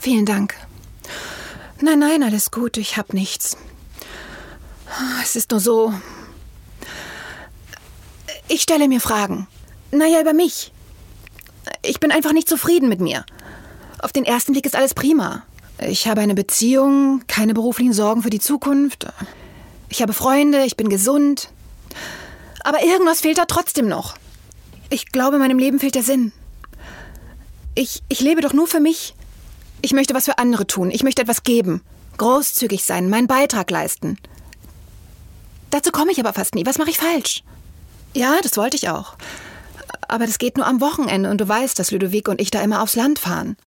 Vielen Dank. Nein, alles gut, ich hab nichts. Es ist nur so... Ich stelle mir Fragen. Naja, über mich. Ich bin einfach nicht zufrieden mit mir. Auf den ersten Blick ist alles prima. Ich habe eine Beziehung, keine beruflichen Sorgen für die Zukunft. Ich habe Freunde, ich bin gesund. Aber irgendwas fehlt da trotzdem noch. Ich glaube, meinem Leben fehlt der Sinn. Ich lebe doch nur für mich. Ich möchte was für andere tun. Ich möchte etwas geben. Großzügig sein, meinen Beitrag leisten. Dazu komme ich aber fast nie. Was mache ich falsch? Ja, das wollte ich auch. Aber das geht nur am Wochenende und du weißt, dass Ludovic und ich da immer aufs Land fahren.